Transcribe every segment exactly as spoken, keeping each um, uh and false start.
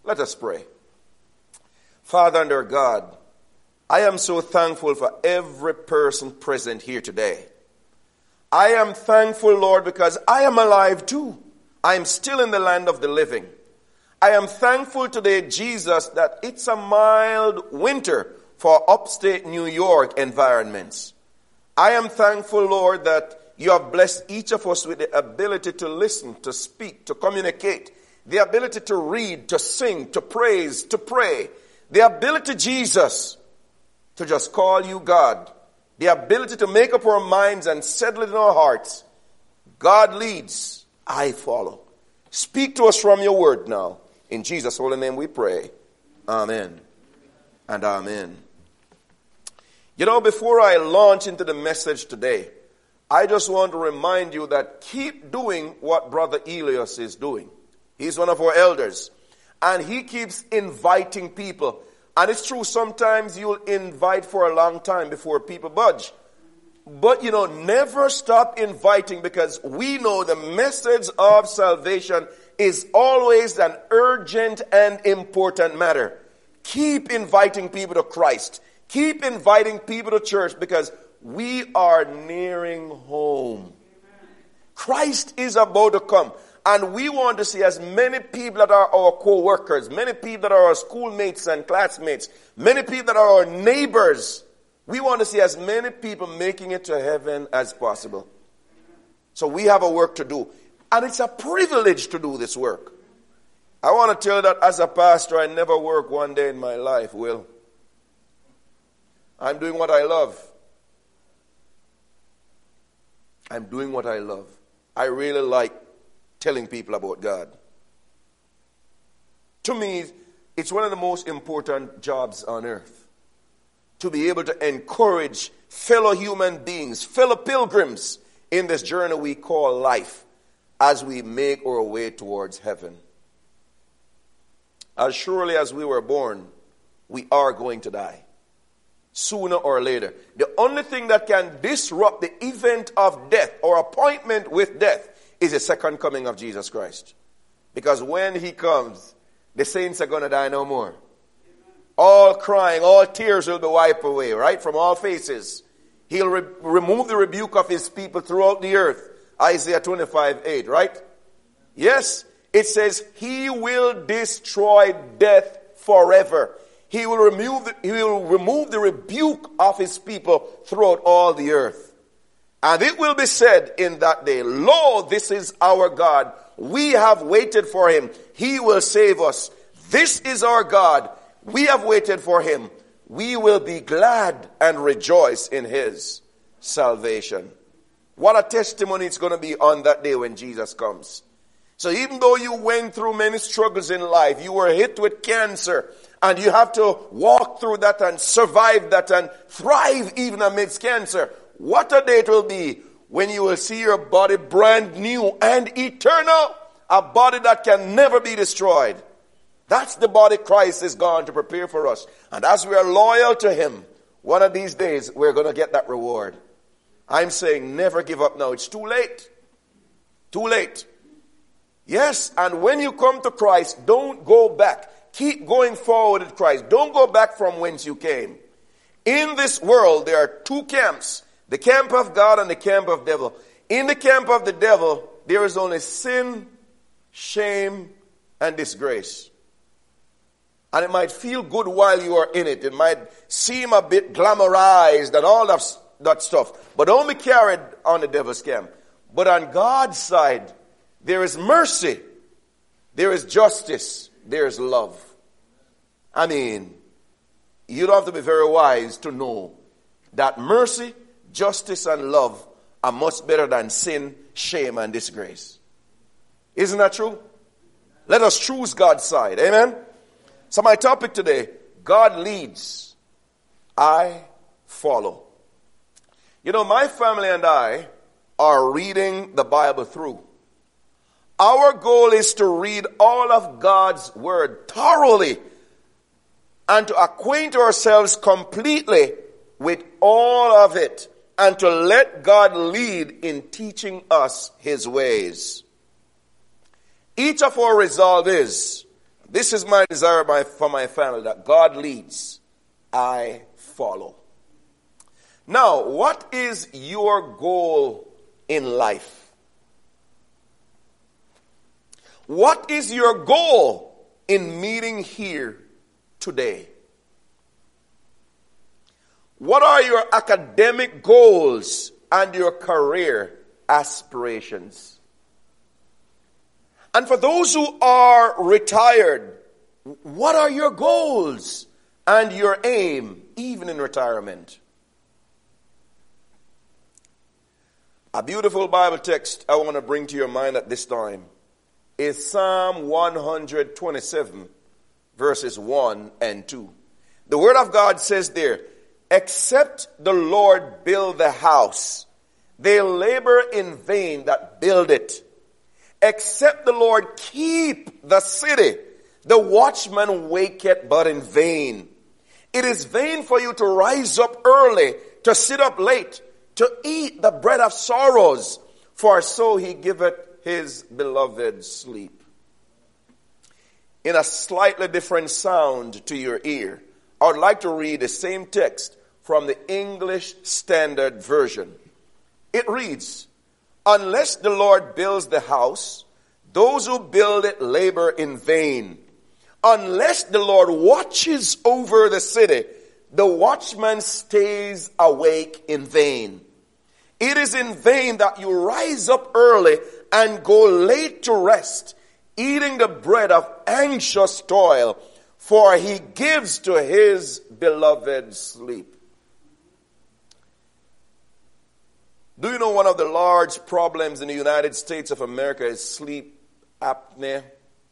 Let us pray. Father and our God, I am so thankful for every person present here today. I am thankful, Lord, because I am alive too. I am still in the land of the living. I am thankful today, Jesus, that it's a mild winter for upstate New York environments. I am thankful, Lord, that you have blessed each of us with the ability to listen, to speak, to communicate, the ability to read, to sing, to praise, to pray, the ability, Jesus, to just call you God, the ability to make up our minds and settle it in our hearts. God leads, I follow. Speak to us from your word now. In Jesus' holy name we pray. Amen and amen. You know, before I launch into the message today, I just want to remind you that keep doing what Brother Elias is doing. He's one of our elders. And he keeps inviting people. And it's true, sometimes you'll invite for a long time before people budge. But, you know, never stop inviting, because we know the message of salvation is always an urgent and important matter. Keep inviting people to Christ. Keep inviting people to church, because we are nearing home. Christ is about to come. And we want to see as many people that are our co-workers, many people that are our schoolmates and classmates, many people that are our neighbors. We want to see as many people making it to heaven as possible. So we have a work to do. And it's a privilege to do this work. I want to tell you that as a pastor, I never work one day in my life, Will. I'm doing what I love. I'm doing what I love. I really like telling people about God. To me, it's one of the most important jobs on earth. To be able to encourage fellow human beings, fellow pilgrims in this journey we call life as we make our way towards heaven. As surely as we were born, we are going to die. Sooner or later. The only thing that can disrupt the event of death or appointment with death is the second coming of Jesus Christ. Because when he comes, the saints are going to die no more. All crying, all tears will be wiped away, right? From all faces. He'll re- remove the rebuke of his people throughout the earth. Isaiah twenty-five eight, right? Yes, it says he will destroy death forever. He will remove the, he will remove the rebuke of his people throughout all the earth. And it will be said in that day, lo, this is our God. We have waited for him. He will save us. This is our God. We have waited for him. We will be glad and rejoice in his salvation. What a testimony it's going to be on that day when Jesus comes. So even though you went through many struggles in life, you were hit with cancer, and you have to walk through that and survive that and thrive even amidst cancer. What a day it will be when you will see your body brand new and eternal. A body that can never be destroyed. That's the body Christ is going to prepare for us. And as we are loyal to him, one of these days we're going to get that reward. I'm saying never give up now. It's too late. Too late. Yes, and when you come to Christ, don't go back. Keep going forward with Christ. Don't go back from whence you came. In this world, there are two camps. The camp of God and the camp of devil. In the camp of the devil, there is only sin, shame, and disgrace. And it might feel good while you are in it. It might seem a bit glamorized and all that, that stuff. But don't be carried on the devil's camp. But on God's side, there is mercy. There is justice. There is love. I mean, you don't have to be very wise to know that mercy, justice, and love are much better than sin, shame, and disgrace. Isn't that true? Let us choose God's side. Amen? So my topic today, God leads, I follow. You know, my family and I are reading the Bible through. Our goal is to read all of God's word thoroughly and to acquaint ourselves completely with all of it and to let God lead in teaching us his ways. Each of our resolve is, This is my desire by, for my family, that God leads, I follow. Now, what is your goal in life? What is your goal in meeting here today? What are your academic goals and your career aspirations? And for those who are retired, what are your goals and your aim, even in retirement? A beautiful Bible text I want to bring to your mind at this time is Psalm one twenty-seven, verses one and two. The Word of God says there, except the Lord build the house, they labor in vain that build it. Except the Lord keep the city, the watchman waketh but in vain. It is vain for you to rise up early, to sit up late, to eat the bread of sorrows, for so he giveth his beloved sleep. In a slightly different sound to your ear, I would like to read the same text from the English Standard Version. It reads, unless the Lord builds the house, those who build it labor in vain. Unless the Lord watches over the city, the watchman stays awake in vain. It is in vain that you rise up early and go late to rest, eating the bread of anxious toil, for he gives to his beloved sleep. Do you know one of the large problems in the United States of America is sleep apnea?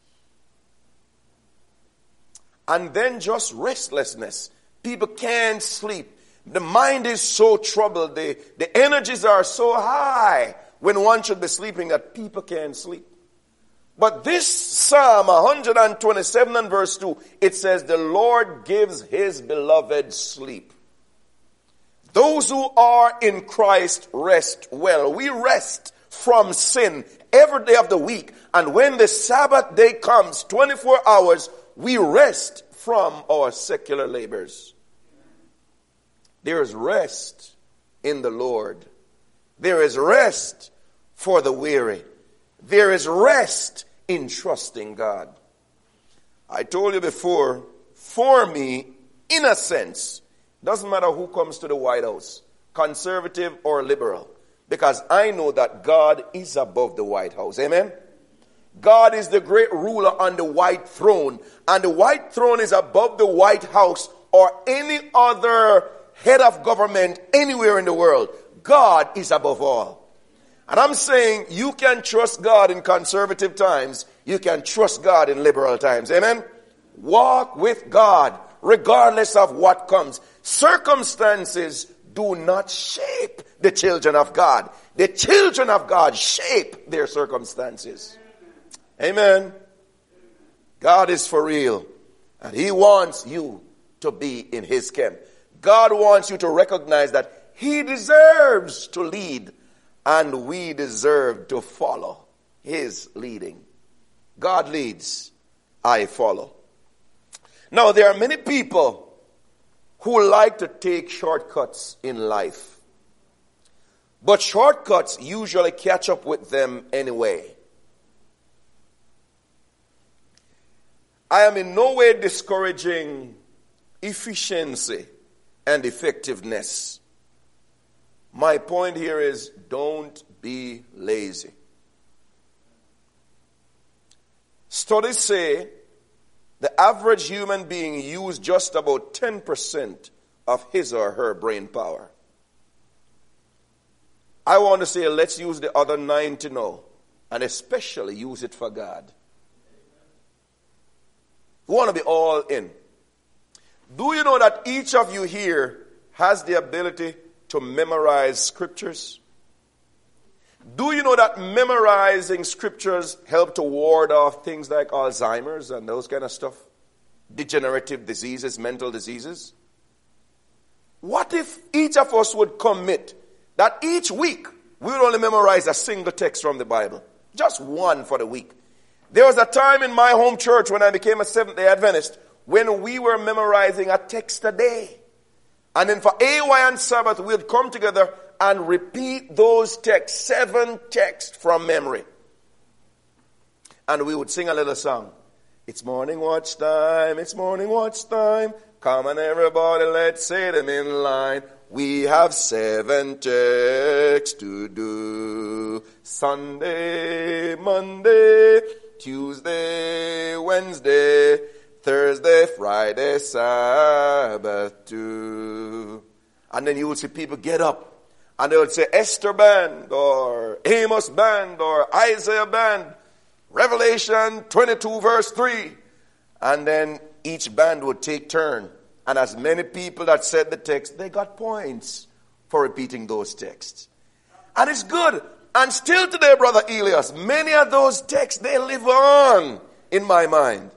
And then just restlessness. People can't sleep. The mind is so troubled. The, the energies are so high when one should be sleeping that people can't sleep. But this Psalm one twenty-seven and verse two, it says, the Lord gives his beloved sleep. Those who are in Christ rest well. We rest from sin every day of the week. And when the Sabbath day comes, twenty-four hours, we rest from our secular labors. There is rest in the Lord. There is rest for the weary. There is rest in trusting God. I told you before, for me, in a sense, doesn't matter who comes to the White House, conservative or liberal, because I know that God is above the White House. Amen? God is the great ruler on the white throne, and the white throne is above the White House or any other head of government anywhere in the world. God is above all. And I'm saying you can trust God in conservative times. You can trust God in liberal times. Amen? Walk with God regardless of what comes. Circumstances do not shape the children of God. The children of God shape their circumstances. Amen. God is for real. And he wants you to be in his camp. God wants you to recognize that he deserves to lead and we deserve to follow his leading. God leads, I follow. Now, there are many people who like to take shortcuts in life. But shortcuts usually catch up with them anyway. I am in no way discouraging efficiency and effectiveness. My point here is don't be lazy. Studies say the average human being uses just about ten percent of his or her brain power. I want to say let's use the other ninety now, and especially use it for God. We want to be all in. Do you know that each of you here has the ability to memorize scriptures? Do you know that memorizing scriptures help to ward off things like Alzheimer's and those kind of stuff? Degenerative diseases, mental diseases? What if each of us would commit that each week we would only memorize a single text from the Bible? Just one for the week. There was a time in my home church when I became a Seventh-day Adventist when we were memorizing a text a day. And then for A Y and Sabbath, we'd come together and repeat those texts, seven texts from memory. And we would sing a little song. It's morning watch time, it's morning watch time. Come on everybody, let's say them in line. We have seven texts to do. Sunday, Monday, Tuesday, Wednesday, Thursday, Friday, Sabbath too. And then you would see people get up and they would say Esther band or Amos band or Isaiah band, Revelation twenty-two verse three. And then each band would take turn. And as many people that said the text, they got points for repeating those texts. And it's good. And still today, Brother Elias, many of those texts, they live on in my mind.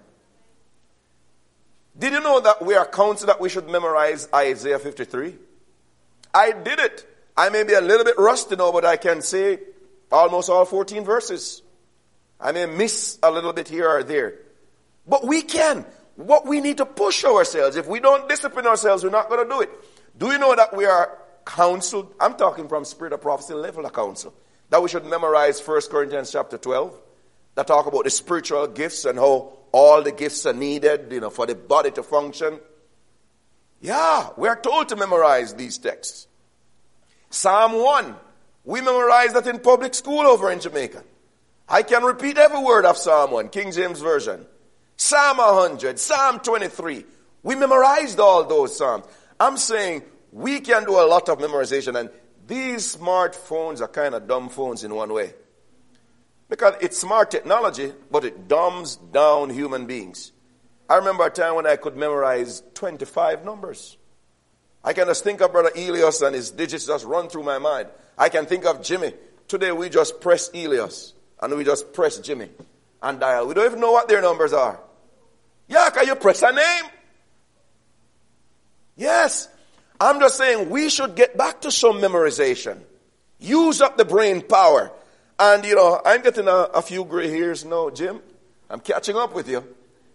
Did you know that we are counseled that we should memorize Isaiah fifty-three? I did it. I may be a little bit rusty now, but I can say almost all fourteen verses. I may miss a little bit here or there. But we can. What we need to push ourselves. If we don't discipline ourselves, we're not going to do it. Do you know that we are counseled? I'm talking from spirit of prophecy level of counsel. That we should memorize First Corinthians chapter twelve. That talk about the spiritual gifts and how all the gifts are needed, you know, for the body to function. Yeah, we are told to memorize these texts. Psalm one. We memorize that in public school over in Jamaica. I can repeat every word of Psalm one, King James Version. Psalm one hundred, Psalm twenty-three. We memorized all those Psalms. I'm saying we can do a lot of memorization, and these smartphones are kind of dumb phones in one way. Because it's smart technology, but it dumbs down human beings. I remember a time when I could memorize twenty-five numbers. I can just think of Brother Elias and his digits just run through my mind. I can think of Jimmy. Today we just press Elias and we just press Jimmy and dial. We don't even know what their numbers are. Yeah, can you press a name? Yes. I'm just saying we should get back to some memorization. Use up the brain power. And, you know, I'm getting a, a few gray hairs now, Jim. I'm catching up with you.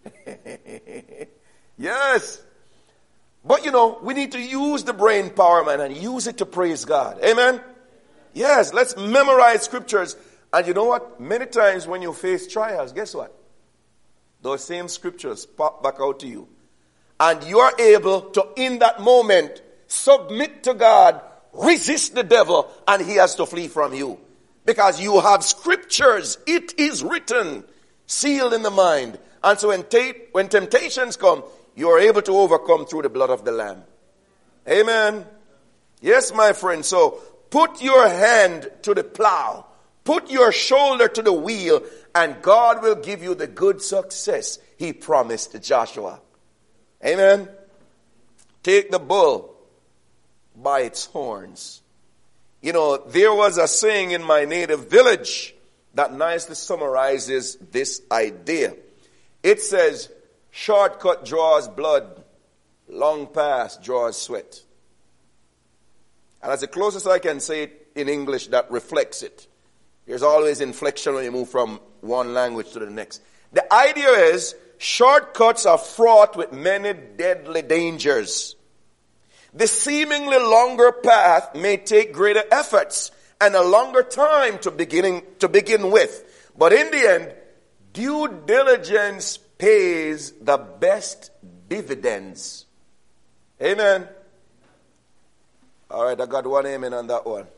Yes. But, you know, we need to use the brain power, man, and use it to praise God. Amen? Yes, let's memorize scriptures. And you know what? Many times when you face trials, guess what? Those same scriptures pop back out to you. And you are able to, in that moment, submit to God, resist the devil, and he has to flee from you. Because you have scriptures. It is written, sealed in the mind. And so when, t- when temptations come, you are able to overcome through the blood of the Lamb. Amen. Yes, my friend. So put your hand to the plow. Put your shoulder to the wheel, and God will give you the good success he promised to Joshua. Amen. Take the bull by its horns. You know, there was a saying in my native village that nicely summarizes this idea. It says, shortcut draws blood, long pass draws sweat. And that's the closest I can say it in English that reflects it. There's always inflection when you move from one language to the next. The idea is, shortcuts are fraught with many deadly dangers. The seemingly longer path may take greater efforts and a longer time to beginning to begin with. But in the end, due diligence pays the best dividends. Amen. All right, I got one amen on that one.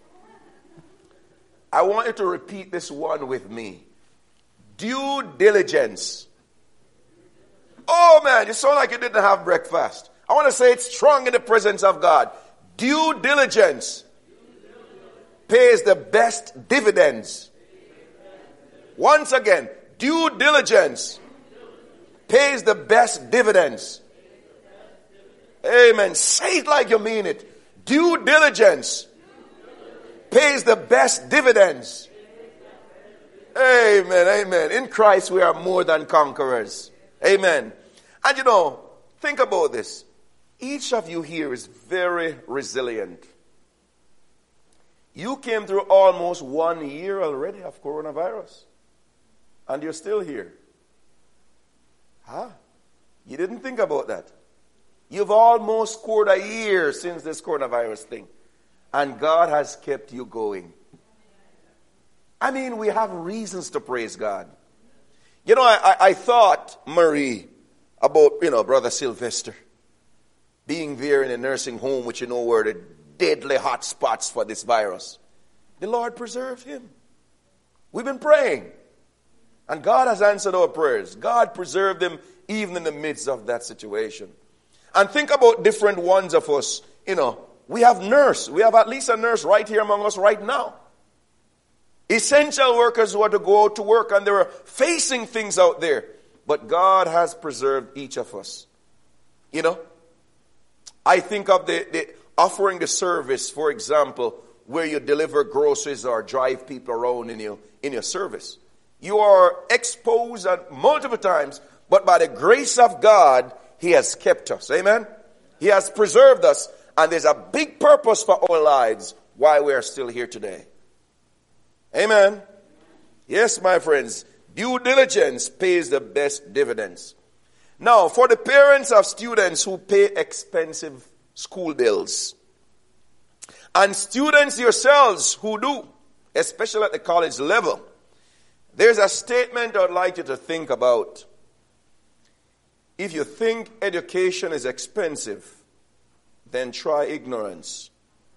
I want you to repeat this one with me. Due diligence. Oh man, you sound like you didn't have breakfast. I want to say it strong in the presence of God. Due diligence pays the best dividends. Once again, due diligence pays the best dividends. Amen. Say it like you mean it. Due diligence pays the best dividends. Amen, amen. In Christ we are more than conquerors. Amen. And you know, think about this. Each of you here is very resilient. You came through almost one year already of coronavirus. and you're still here. Huh? You didn't think about that. You've almost scored a year since this coronavirus thing, and God has kept you going. I mean, we have reasons to praise God. You know, I, I, I thought, Marie, about, you know, Brother Sylvester being there in a nursing home, which you know were the deadly hot spots for this virus. The Lord preserved him. We've been praying, and God has answered our prayers. God preserved him even in the midst of that situation. And think about different ones of us. You know, we have nurse. We have at least a nurse right here among us right now. Essential workers who are to go out to work, and they were facing things out there. But God has preserved each of us. You know, I think of the, the offering the service, for example, where you deliver groceries or drive people around in your, in your service. You are exposed multiple times, but by the grace of God, He has kept us. Amen? He has preserved us, and there's a big purpose for our lives why we are still here today. Amen? Yes, my friends, due diligence pays the best dividends. Now, for the parents of students who pay expensive school bills, and students yourselves who do, especially at the college level, there's a statement I'd like you to think about. If you think education is expensive, then try ignorance.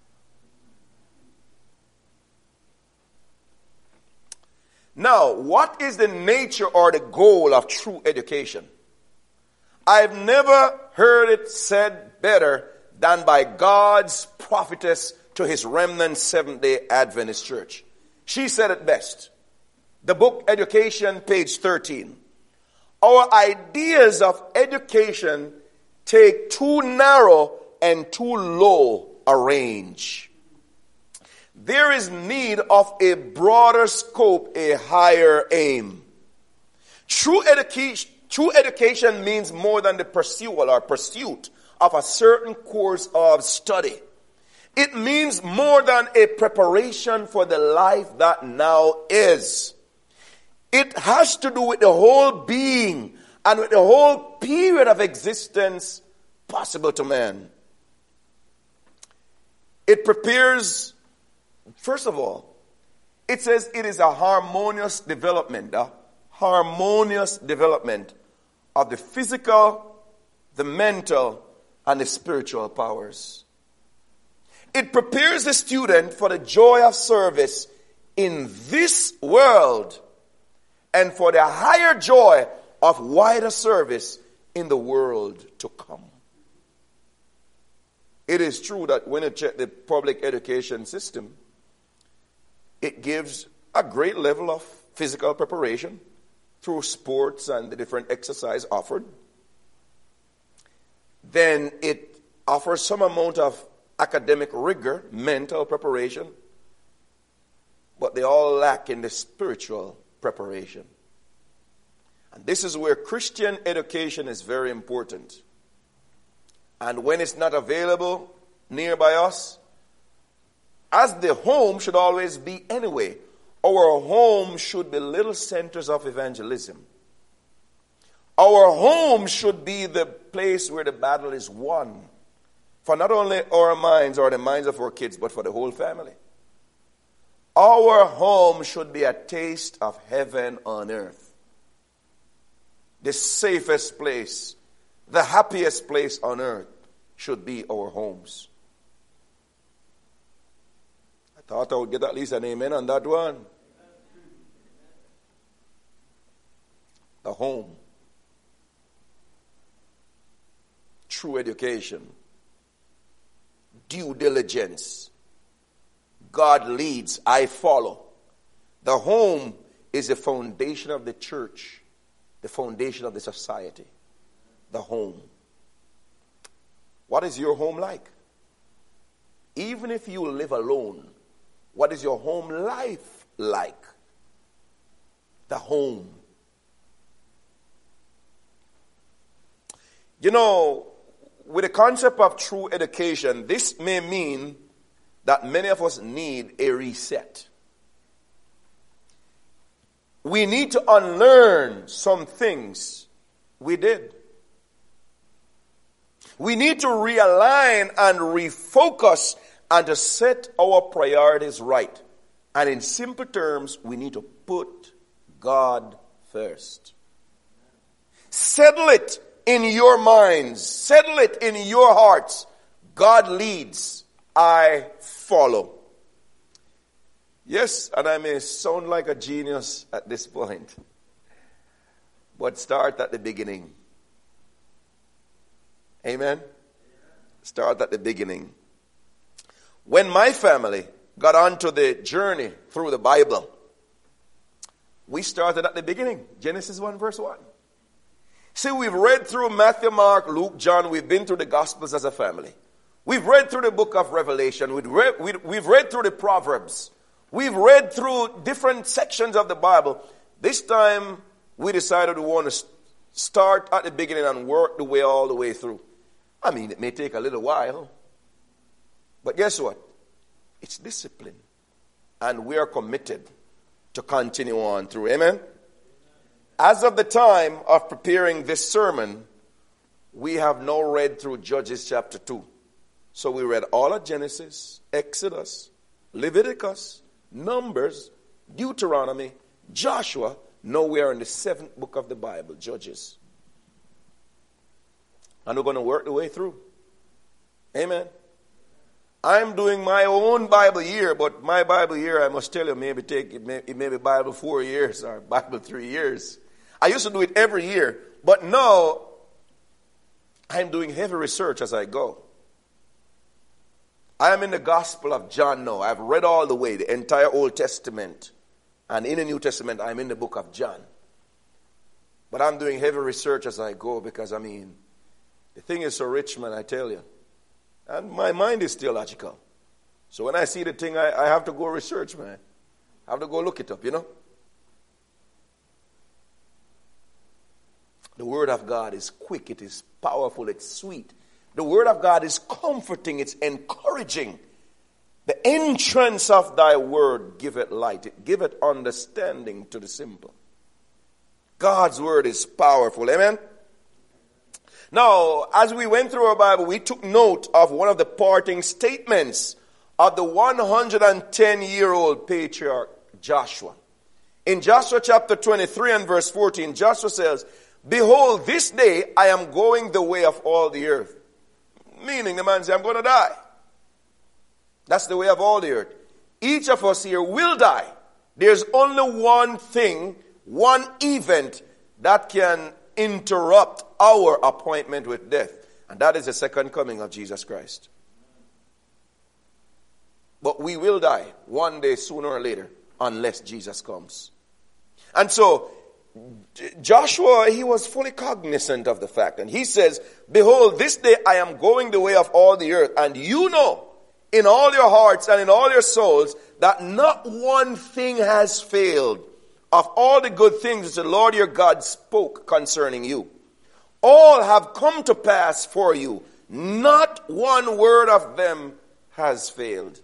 Now, what is the nature or the goal of true education? I've never heard it said better than by God's prophetess to his remnant Seventh-day Adventist Church. She said it best. The book Education, page thirteen. Our ideas of education take too narrow and too low a range. There is need of a broader scope, a higher aim. True education, true education means more than the pursuit or pursuit of a certain course of study. It means more than a preparation for the life that now is. It has to do with the whole being and with the whole period of existence possible to man. It prepares, first of all, it says it is a harmonious development, a harmonious development of the physical, the mental, and the spiritual powers. It prepares the student for the joy of service in this world and for the higher joy of wider service in the world to come. It is true that when you check the public education system, it gives a great level of physical preparation through sports and the different exercise offered. Then it offers some amount of academic rigor, mental preparation, but they all lack in the spiritual preparation. And this is where Christian education is very important. And when it's not available nearby us, as the home should always be anyway, our home should be little centers of evangelism. Our home should be the place where the battle is won. For not only our minds or the minds of our kids, but for the whole family. Our home should be a taste of heaven on earth. The safest place, the happiest place on earth should be our homes. I thought I would get at least an amen on that one. The home. True education. Due diligence. God leads, I follow. The home is the foundation of the church, the foundation of the society. The home. What is your home like? Even if you live alone, what is your home life like? The home. You know, with the concept of true education, this may mean that many of us need a reset. we need to unlearn some things we did. We need to realign and refocus and to set our priorities right. And in simple terms, we need to put God first. Settle it in your minds. Settle it in your hearts. God leads, I follow. Yes, and I may sound like a genius at this point, but start at the beginning. Amen? Start at the beginning. When my family got onto the journey through the Bible, we started at the beginning. Genesis one verse one. See, we've read through Matthew, Mark, Luke, John. We've been through the Gospels as a family. We've read through the book of Revelation. We've read, we've read through the Proverbs. We've read through different sections of the Bible. This time, we decided we want to start at the beginning and work the way all the way through. I mean, it may take a little while. But guess what? It's discipline. And we are committed to continue on through. Amen? As of the time of preparing this sermon, we have now read through Judges chapter two. So we read all of Genesis, Exodus, Leviticus, Numbers, Deuteronomy, Joshua. Now we are in the seventh book of the Bible, Judges. And we're going to work the way through. Amen. I'm doing my own Bible year, but my Bible year, I must tell you, maybe take it may, it may be Bible four years or Bible three years. I used to do it every year, but now I'm doing heavy research as I go. I am in the Gospel of John now. I've read all the way, the entire Old Testament. And in the New Testament, I'm in the book of John. But I'm doing heavy research as I go because, I mean, the thing is so rich, man, I tell you. And my mind is theological. So when I see the thing, I, I have to go research, man. I have to go look it up, you know. The Word of God is quick, it is powerful, it's sweet. The Word of God is comforting, it's encouraging. The entrance of thy word giveth light, it giveth understanding to the simple. God's Word is powerful, amen? Now, as we went through our Bible, we took note of one of the parting statements of the one hundred ten-year-old patriarch Joshua. In Joshua chapter twenty-three and verse fourteen, Joshua says, "Behold, this day I am going the way of all the earth." Meaning the man says, I'm going to die. That's the way of all the earth. Each of us here will die. There's only one thing, one event that can interrupt our appointment with death. And that is the second coming of Jesus Christ. But we will die one day, sooner or later, unless Jesus comes. And so, Joshua, he was fully cognizant of the fact. And he says, "Behold, this day I am going the way of all the earth. And you know, in all your hearts and in all your souls, that not one thing has failed of all the good things which the Lord your God spoke concerning you. All have come to pass for you. Not one word of them has failed."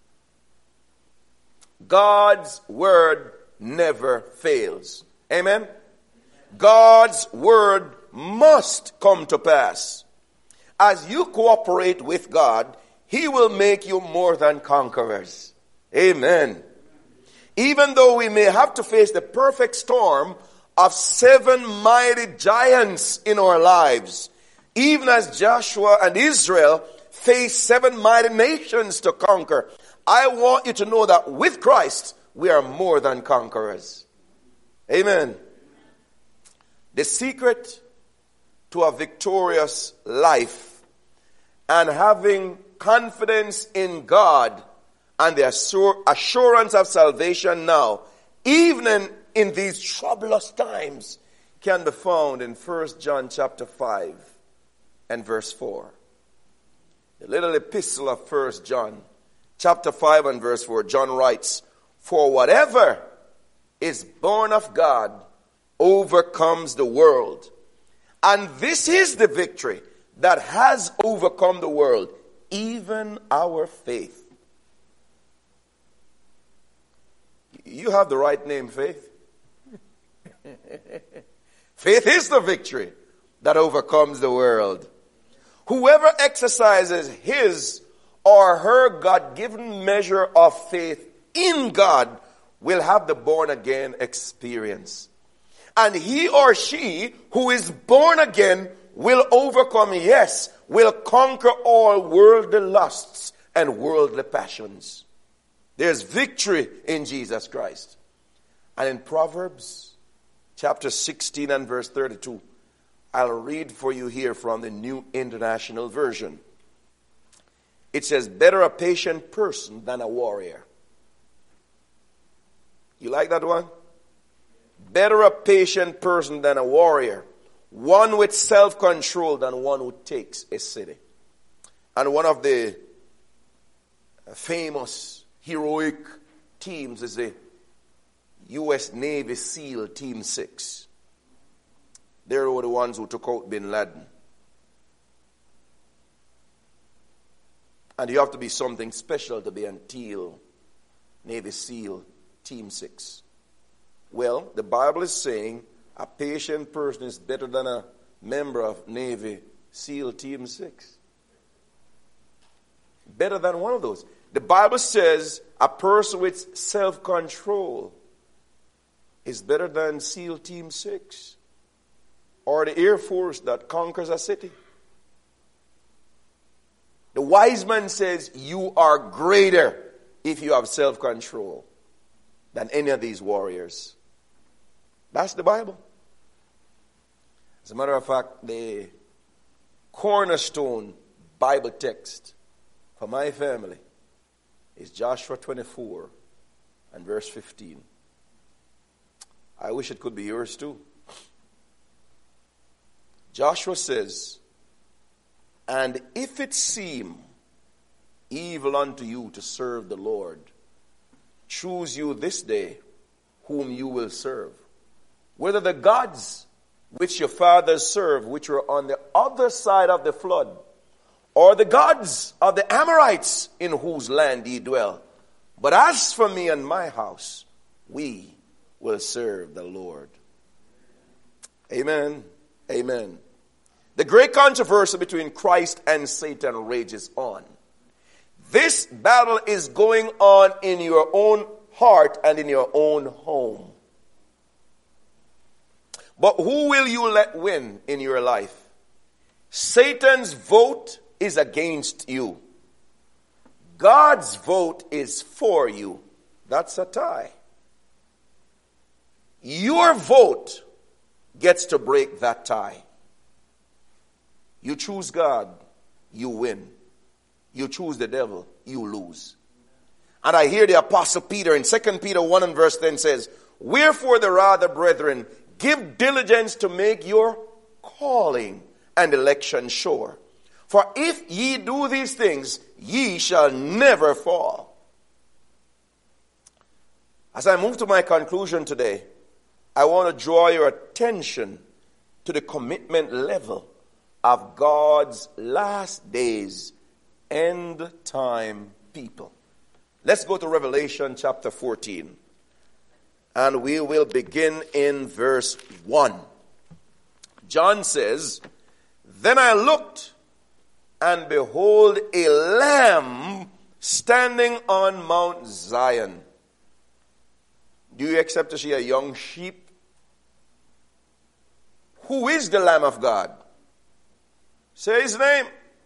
God's word never fails. Amen? God's word must come to pass. As you cooperate with God, He will make you more than conquerors. Amen. Even though we may have to face the perfect storm of seven mighty giants in our lives, even as Joshua and Israel faced seven mighty nations to conquer, I want you to know that with Christ, we are more than conquerors. Amen. The secret to a victorious life and having confidence in God and the assur- assurance of salvation now, even in these troublous times, can be found in First John chapter five and verse four. The little epistle of First John chapter five and verse four, John writes, "For whatever is born of God overcomes the world. And this is the victory that has overcome the world, even our faith." You have the right name, Faith. Faith is the victory that overcomes the world. Whoever exercises his or her God-given measure of faith in God will have the born-again experience. And he or she who is born again will overcome, yes, will conquer all worldly lusts and worldly passions. There's victory in Jesus Christ. And in Proverbs chapter sixteen and verse thirty-two, I'll read for you here from the New International Version. It says, better a patient person than a warrior. You like that one? Better a patient person than a warrior. One with self-control than one who takes a city. And one of the famous heroic teams is the U S Navy SEAL Team six. They were the ones who took out Bin Laden. And you have to be something special to be until Navy SEAL Team six. Well, the Bible is saying a patient person is better than a member of Navy SEAL Team six. Better than one of those. The Bible says a person with self-control is better than SEAL Team six or the Air Force that conquers a city. The wise man says you are greater if you have self-control than any of these warriors. That's the Bible. As a matter of fact, the cornerstone Bible text for my family is Joshua twenty-four and verse fifteen. I wish it could be yours too. Joshua says, and if it seem evil unto you to serve the Lord, choose you this day whom you will serve. Whether the gods which your fathers served, which were on the other side of the flood, or the gods of the Amorites in whose land ye dwell. But as for me and my house, we will serve the Lord. Amen. Amen. The great controversy between Christ and Satan rages on. This battle is going on in your own heart and in your own home. But who will you let win in your life? Satan's vote is against you. God's vote is for you. That's a tie. Your vote gets to break that tie. You choose God, you win. You choose the devil, you lose. And I hear the Apostle Peter in Second Peter one and verse ten says, wherefore the rather, brethren, give diligence to make your calling and election sure. For if ye do these things, ye shall never fall. As I move to my conclusion today, I want to draw your attention to the commitment level of God's last days, end time people. Let's go to Revelation chapter fourteen. And we will begin in verse one. John says, then I looked, and behold, a lamb standing on Mount Zion. Do you accept to see a young sheep? Who is the Lamb of God? Say his name.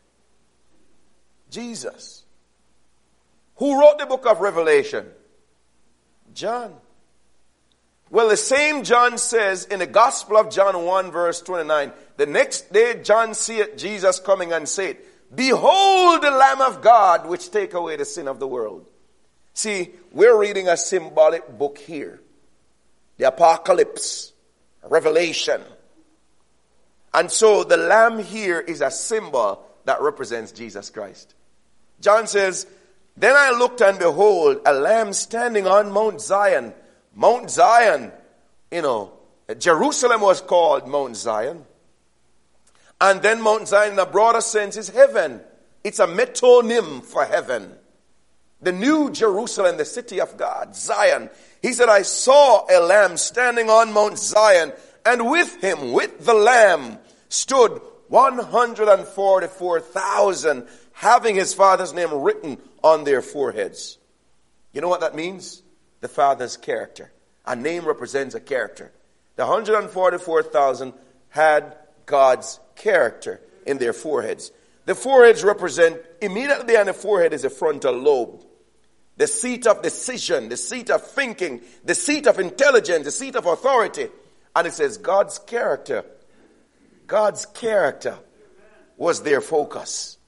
Jesus. Who wrote the book of Revelation? John. Well, the same John says in the Gospel of John one verse twenty-nine, the next day John seeth Jesus coming and said, behold the Lamb of God which take away the sin of the world. See, we're reading a symbolic book here. The Apocalypse, Revelation. And so the lamb here is a symbol that represents Jesus Christ. John says, then I looked and behold a lamb standing on Mount Zion. Mount Zion, you know, Jerusalem was called Mount Zion. And then Mount Zion in a broader sense is heaven. It's a metonym for heaven. the new Jerusalem, the city of God, Zion. He said, I saw a lamb standing on Mount Zion, and with him, with the lamb, stood one hundred forty-four thousand, having his Father's name written on their foreheads. You know what that means? The Father's character. A name represents a character. The one hundred forty-four thousand had God's character in their foreheads. The foreheads represent, immediately on the forehead is a frontal lobe. The seat of decision, the seat of thinking, the seat of intelligence, the seat of authority. And it says God's character, God's character was their focus.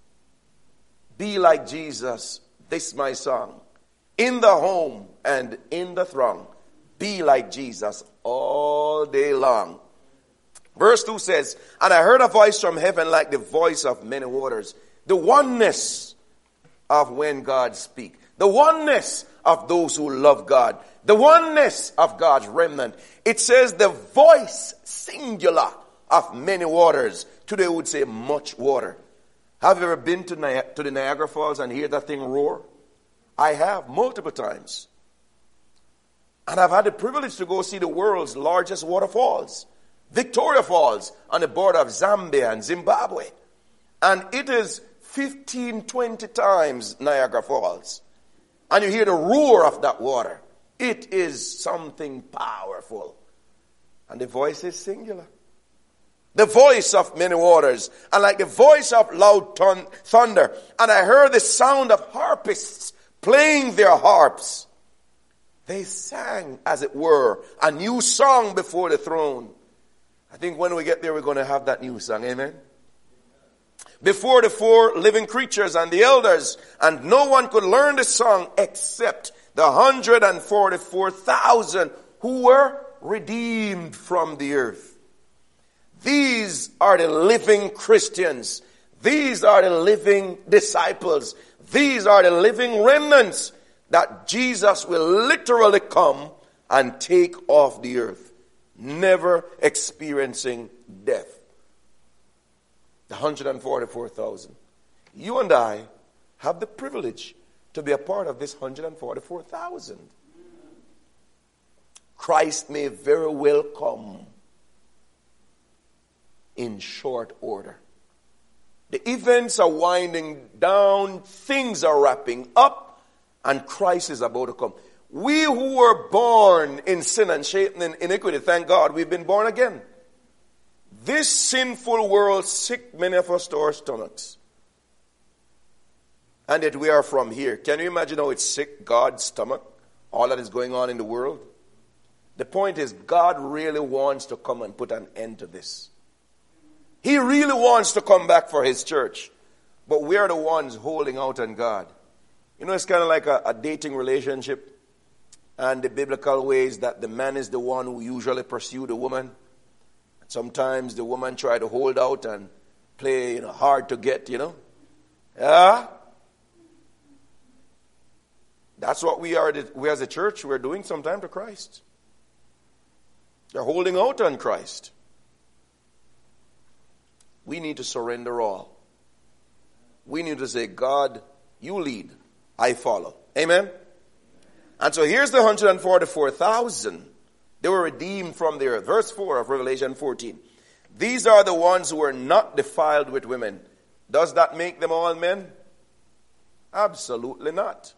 Be like Jesus, this my song. In the home and in the throng. Be like Jesus all day long. Verse two says, and I heard a voice from heaven like the voice of many waters. The oneness of when God speaks. The oneness of those who love God. The oneness of God's remnant. It says the voice singular of many waters. Today we would say much water. Have you ever been to, Ni- to the Niagara Falls and hear that thing roar? I have multiple times. And I've had the privilege to go see the world's largest waterfalls. Victoria Falls on the border of Zambia and Zimbabwe. And it is fifteen, twenty times Niagara Falls. And you hear the roar of that water. It is something powerful. And the voice is singular. The voice of many waters. And like the voice of loud thun- thunder. And I heard the sound of harpists playing their harps. They sang, as it were, a new song before the throne. I think when we get there, we're going to have that new song. Amen. Before the four living creatures and the elders, and no one could learn the song except the one hundred forty-four thousand who were redeemed from the earth. These are the living Christians. These are the living disciples. These are the living remnants that Jesus will literally come and take off the earth, never experiencing death. The one hundred forty-four thousand. You and I have the privilege to be a part of this one hundred forty-four thousand. Christ may very well come in short order. The events are winding down, things are wrapping up, and Christ is about to come. We who were born in sin and shapen in iniquity, thank God, we've been born again. This sinful world sick many of us to our stomachs. And yet we are from here. Can you imagine how it's sick God's stomach? All that is going on in the world. The point is, God really wants to come and put an end to this. He really wants to come back for his church. But we are the ones holding out on God. You know, it's kind of like a, a dating relationship. And the biblical ways that the man is the one who usually pursues the woman. Sometimes the woman try to hold out and play, you know, hard to get, you know. Yeah. That's what we are, we as a church, we're doing sometimes to Christ. They're holding out on Christ. We need to surrender all. We need to say, God, you lead, I follow. Amen? And so here's the one hundred forty-four thousand. They were redeemed from the earth. Verse four of Revelation fourteen. These are the ones who were not defiled with women. Does that make them all men? Absolutely not.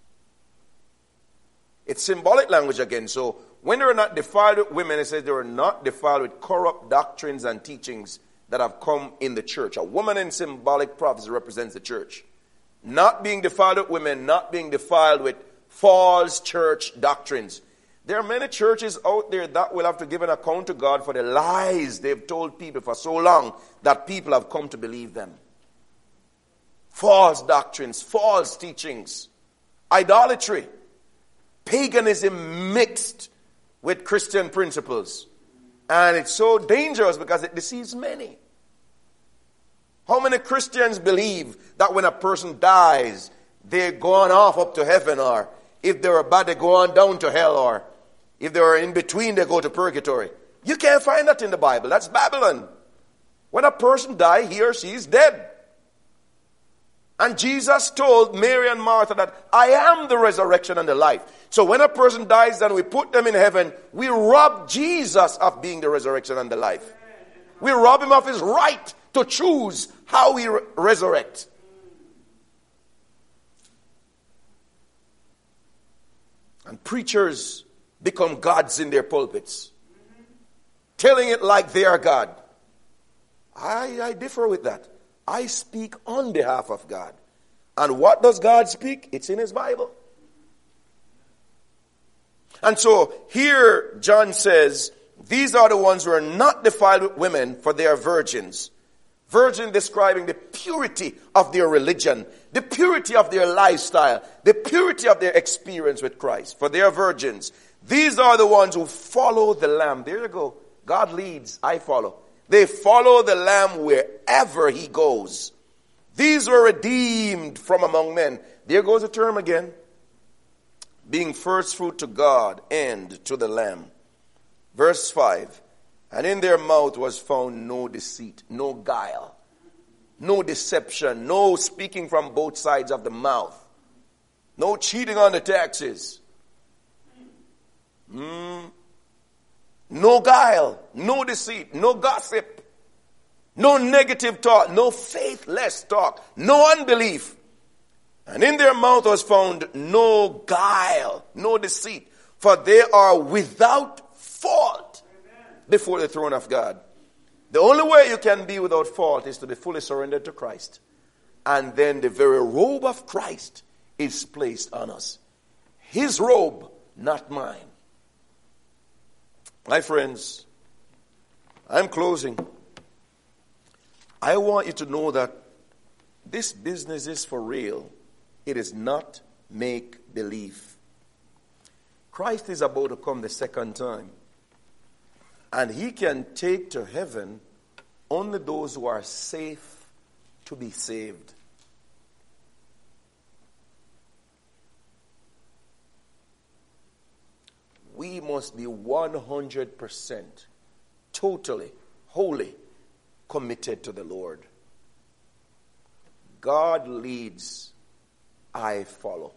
It's symbolic language again. So when they were not defiled with women, it says they were not defiled with corrupt doctrines and teachings that have come in the church. A woman in symbolic prophecy represents the church. Not being defiled with women, not being defiled with false church doctrines. There are many churches out there that will have to give an account to God for the lies they've told people for so long that people have come to believe them. False doctrines, false teachings, idolatry, paganism mixed with Christian principles. And it's so dangerous because it deceives many. How many Christians believe that when a person dies, they're going off up to heaven, or if they were bad, they go on down to hell, or if they were in between, they go to purgatory? You can't find that in the Bible. That's Babylon. When a person dies, he or she is dead. And Jesus told Mary and Martha that I am the resurrection and the life. So when a person dies and we put them in heaven, we rob Jesus of being the resurrection and the life. We rob him of his right to choose how we re- resurrect. And preachers become gods in their pulpits, telling it like they are God. I, I differ with that. I speak on behalf of God. And what does God speak? It's in his Bible. And so here John says, these are the ones who are not defiled with women, for they are virgins. Virgin describing the purity of their religion, the purity of their lifestyle, the purity of their experience with Christ. For they are virgins. These are the ones who follow the Lamb. There you go. God leads, I follow. They follow the Lamb wherever he goes. These were redeemed from among men. There goes the term again. Being first fruit to God and to the Lamb. Verse five. And in their mouth was found no deceit, no guile, no deception, no speaking from both sides of the mouth, no cheating on the taxes. Mm. No guile, no deceit, no gossip, no negative talk, no faithless talk, no unbelief. And in their mouth was found no guile, no deceit, for they are without fault before the throne of God. The only way you can be without fault is to be fully surrendered to Christ. And then the very robe of Christ is placed on us. His robe, not mine. My friends, I'm closing. I want you to know that this business is for real. It is not make believe. Christ is about to come the second time. And he can take to heaven only those who are safe to be saved. We must be one hundred percent totally, wholly committed to the Lord. God leads, I follow.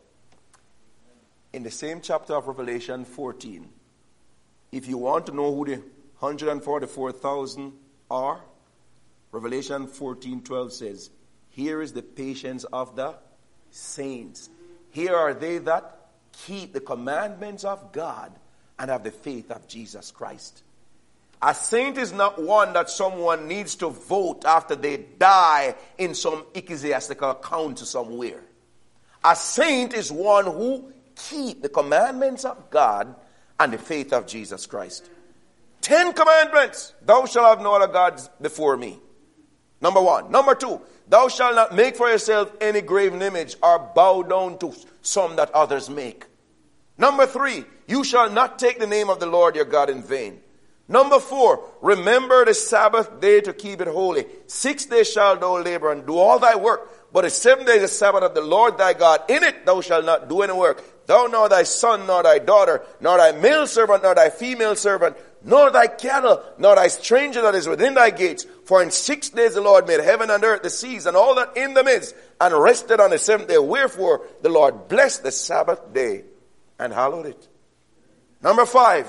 In the same chapter of Revelation fourteen, if you want to know who the one hundred forty-four thousand are, Revelation fourteen twelve says, here is the patience of the saints. Here are they that keep the commandments of God and have the faith of Jesus Christ. A saint is not one that someone needs to vote after they die in some ecclesiastical council somewhere. A saint is one who keep the commandments of God and the faith of Jesus Christ. Ten commandments. Thou shalt have no other gods before me. Number one. Number two. Thou shalt not make for yourself any graven image or bow down to some that others make. Number three. You shall not take the name of the Lord your God in vain. Number four. Remember the Sabbath day to keep it holy. Six days shalt thou labor and do all thy work. But the seventh day is the Sabbath of the Lord thy God. In it thou shalt not do any work. Thou nor thy son, nor thy daughter, nor thy male servant, nor thy female servant, nor thy cattle, nor thy stranger that is within thy gates. For in six days the Lord made heaven and earth, the seas, and all that in them is, and rested on the seventh day. Wherefore the Lord blessed the Sabbath day and hallowed it. Number five.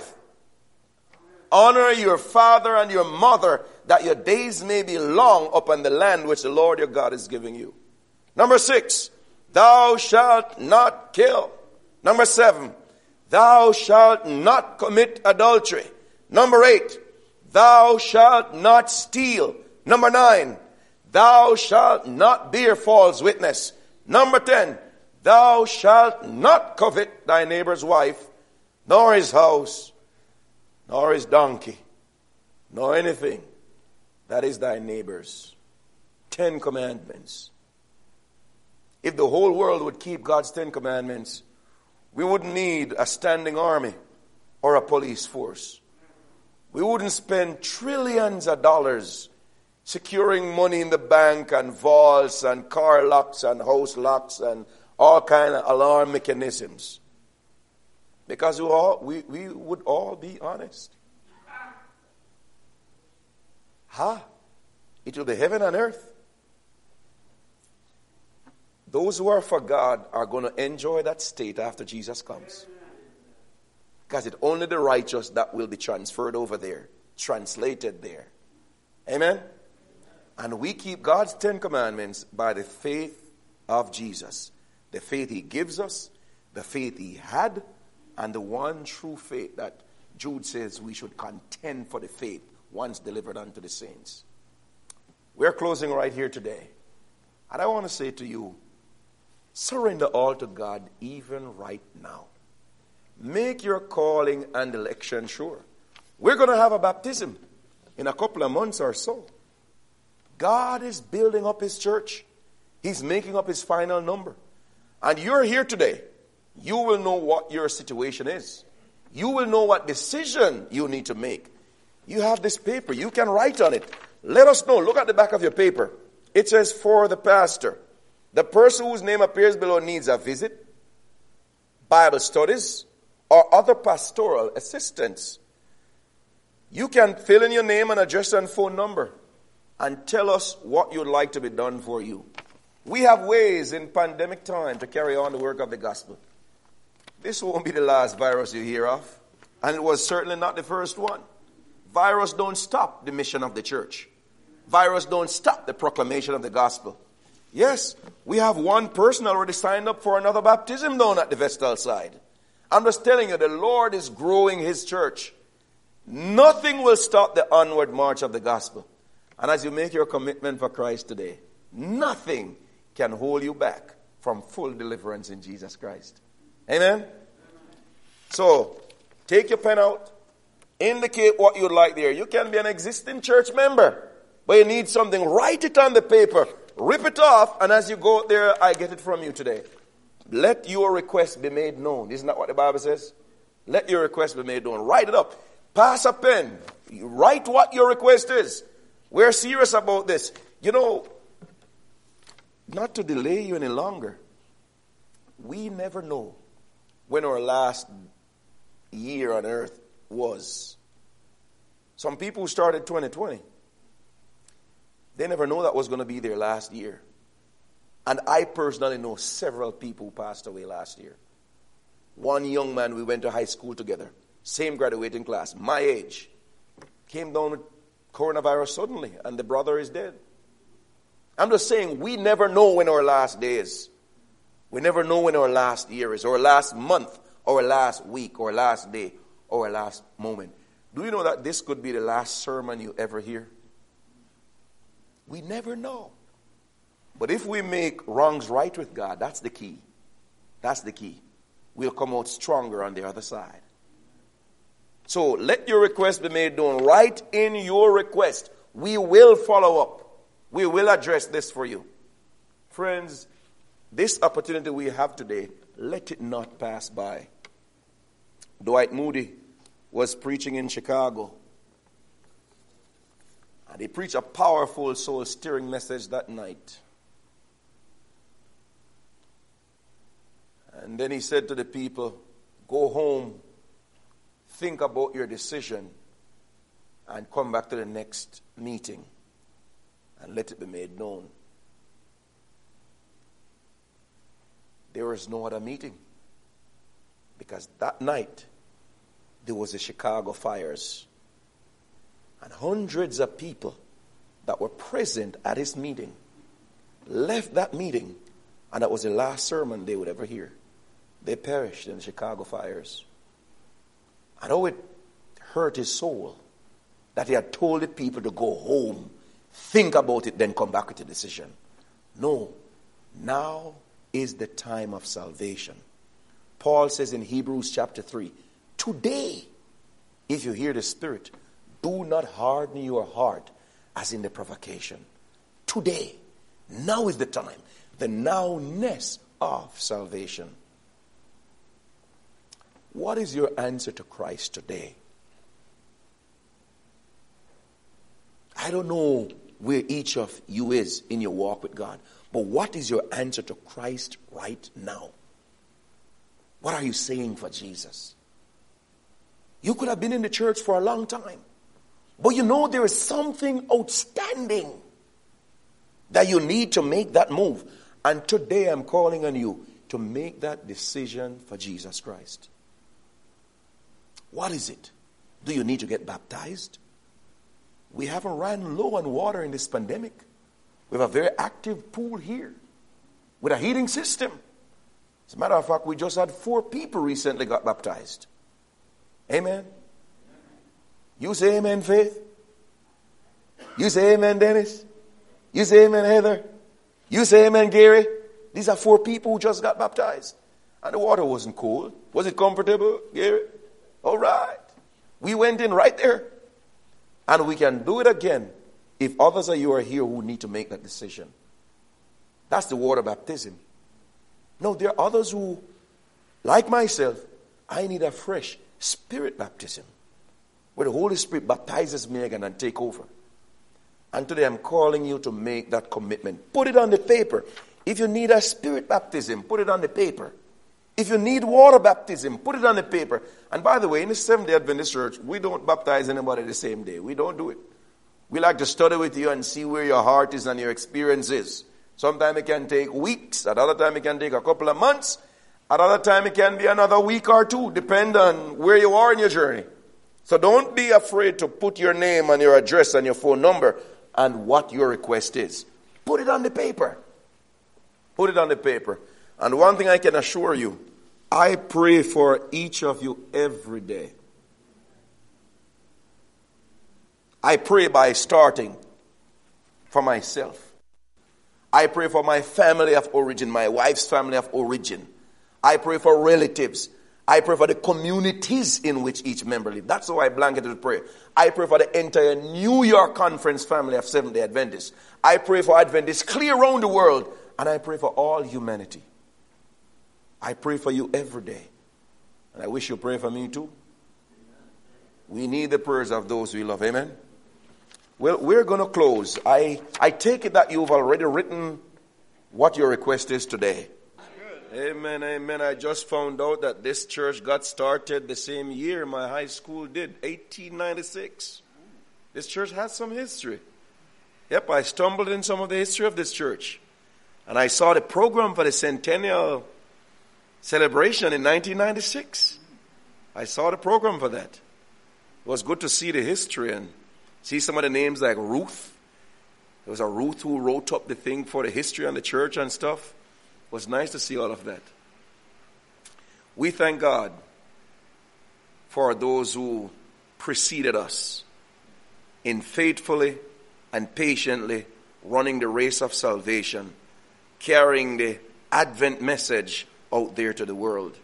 Honor your father and your mother, that your days may be long upon the land which the Lord your God is giving you. Number six. Thou shalt not kill. Number seven. Thou shalt not commit adultery. Number eight, thou shalt not steal. Number nine, thou shalt not bear false witness. Number ten, thou shalt not covet thy neighbor's wife, nor his house, nor his donkey, nor anything that is thy neighbor's. Ten commandments. If the whole world would keep God's ten commandments, we wouldn't need a standing army or a police force. We wouldn't spend trillions of dollars securing money in the bank and vaults and car locks and house locks and all kind of alarm mechanisms. Because we, all, we, we would all be honest. Huh? It will be heaven and earth. Those who are for God are going to enjoy that state after Jesus comes. Because it's only the righteous that will be transferred over there, translated there. Amen? And we keep God's Ten Commandments by the faith of Jesus. The faith he gives us, the faith he had, and the one true faith that Jude says we should contend for the faith once delivered unto the saints. We're closing right here today. And I want to say to you, surrender all to God even right now. Make your calling and election sure. We're going to have a baptism in a couple of months or so. God is building up his church. He's making up his final number. And you're here today. You will know what your situation is. You will know what decision you need to make. You have this paper. You can write on it. Let us know. Look at the back of your paper. It says, for the pastor. The person whose name appears below needs a visit, Bible studies, or other pastoral assistance. You can fill in your name and address and phone number and tell us what you'd like to be done for you. We have ways in pandemic time to carry on the work of the gospel. This won't be the last virus you hear of, and it was certainly not the first one. Virus don't stop the mission of the church. Virus don't stop the proclamation of the gospel. Yes, we have one person already signed up for another baptism down at the Vestal side. I'm just telling you, the Lord is growing his church. Nothing will stop the onward march of the gospel. And as you make your commitment for Christ today, nothing can hold you back from full deliverance in Jesus Christ. Amen? So, take your pen out. Indicate what you'd like there. You can be an existing church member, but you need something. Write it on the paper. Rip it off, and as you go out there, I get it from you today. Let your request be made known. Isn't that what the Bible says? Let your request be made known. Write it up. Pass a pen. Write what your request is. We're serious about this. You know, not to delay you any longer, we never know when our last year on earth was. Some people who started twenty twenty, they never know that was going to be their last year. And I personally know several people who passed away last year. One young man, we went to high school together, same graduating class, my age, came down with coronavirus suddenly, and the brother is dead. I'm just saying, we never know when our last day is. We never know when our last year is, or last month, or last week, or last day, or last moment. Do you know that this could be the last sermon you ever hear? We never know. But if we make wrongs right with God, that's the key. That's the key. We'll come out stronger on the other side. So let your request be made known. Write in your request. We will follow up. We will address this for you. Friends, this opportunity we have today, let it not pass by. Dwight Moody was preaching in Chicago. And he preached a powerful, soul-stirring message that night. And then he said to the people, go home, think about your decision, and come back to the next meeting, and let it be made known. There was no other meeting, because that night there was the Chicago fires. And hundreds of people that were present at his meeting left that meeting, and that was the last sermon they would ever hear. They perished in the Chicago fires. I know it hurt his soul that he had told the people to go home, think about it, then come back with a decision. No, now is the time of salvation. Paul says in Hebrews chapter three, today, if you hear the Spirit, do not harden your heart as in the provocation. Today, now is the time, the nowness of salvation. What is your answer to Christ today? I don't know where each of you is in your walk with God, but what is your answer to Christ right now? What are you saying for Jesus? You could have been in the church for a long time, but you know there is something outstanding that you need to make that move. And today I'm calling on you to make that decision for Jesus Christ. What is it? Do you need to get baptized? We haven't ran low on water in this pandemic. We have a very active pool here with a heating system. As a matter of fact, we just had four people recently got baptized. Amen. You say amen, Faith. You say amen, Dennis. You say amen, Heather. You say amen, Gary. These are four people who just got baptized. And the water wasn't cold. Was it comfortable, Gary? All right. We went in right there. And we can do it again if others of you are here who need to make that decision. That's the water baptism. No, there are others who, like myself, I need a fresh spirit baptism, where the Holy Spirit baptizes me again and take over. And today I'm calling you to make that commitment. Put it on the paper. If you need a spirit baptism, put it on the paper. If you need water baptism, put it on the paper. And by the way, in the Seventh-day Adventist Church, we don't baptize anybody the same day. We don't do it. We like to study with you and see where your heart is and your experience is. Sometimes it can take weeks. At other time it can take a couple of months. At other time it can be another week or two, depending on where you are in your journey. So don't be afraid to put your name and your address and your phone number and what your request is. Put it on the paper. Put it on the paper. And one thing I can assure you, I pray for each of you every day. I pray by starting for myself. I pray for my family of origin, my wife's family of origin. I pray for relatives. I pray for the communities in which each member lives. That's how I blanketed with prayer. I pray for the entire New York Conference family of Seventh-day Adventists. I pray for Adventists clear around the world. And I pray for all humanity. I pray for you every day. And I wish you pray for me too. We need the prayers of those we love. Amen. Well, we're going to close. I, I take it that you've already written what your request is today. Amen, amen. I just found out that this church got started the same year my high school did, eighteen ninety-six. This church has some history. Yep, I stumbled in some of the history of this church. And I saw the program for the centennial celebration in nineteen ninety-six. I saw the program for that. It was good to see the history and see some of the names like Ruth. There was a Ruth who wrote up the thing for the history on the church and stuff. It was nice to see all of that. We thank God for those who preceded us in faithfully and patiently running the race of salvation, carrying the Advent message out there to the world.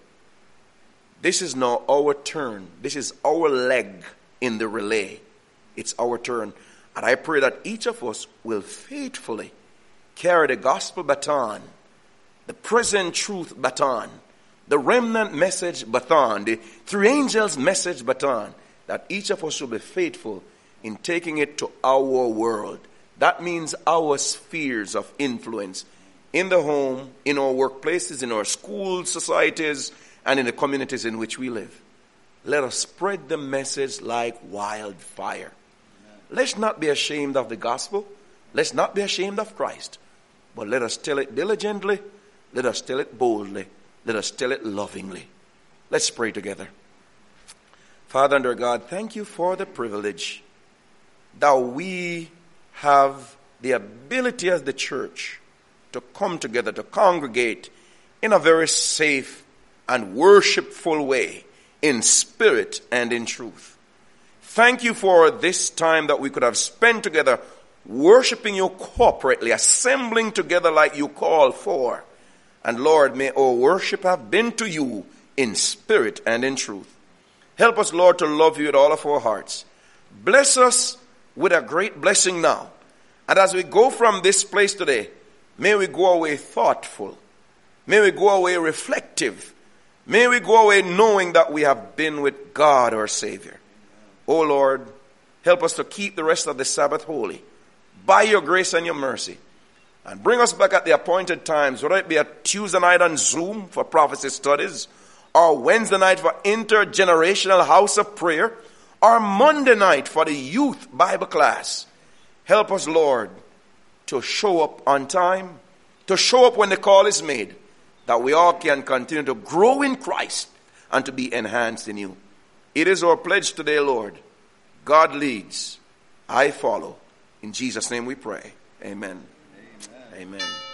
This is now our turn. This is our leg in the relay. It's our turn. And I pray that each of us will faithfully carry the gospel baton, the present truth baton, the remnant message baton, the three angels message baton, that each of us will be faithful in taking it to our world. That means our spheres of influence in the home, in our workplaces, in our schools, societies, and in the communities in which we live. Let us spread the message like wildfire. Let's not be ashamed of the gospel. Let's not be ashamed of Christ. But let us tell it diligently. Let us tell it boldly. Let us tell it lovingly. Let's pray together. Father and our God, thank you for the privilege that we have the ability as the church to come together, to congregate in a very safe and worshipful way, in spirit and in truth. Thank you for this time that we could have spent together worshiping you corporately, assembling together like you called for. And Lord, may our worship have been to you in spirit and in truth. Help us, Lord, to love you with all of our hearts. Bless us with a great blessing now. And as we go from this place today, may we go away thoughtful. May we go away reflective. May we go away knowing that we have been with God our Savior. Oh Lord, help us to keep the rest of the Sabbath holy by your grace and your mercy. And bring us back at the appointed times, whether it be a Tuesday night on Zoom for prophecy studies, or Wednesday night for intergenerational house of prayer, or Monday night for the youth Bible class. Help us, Lord, to show up on time. to show up when the call is made, that we all can continue to grow in Christ and to be enhanced in you. It is our pledge today, Lord. God leads, I follow. In Jesus' name we pray. Amen. Amen. Amen.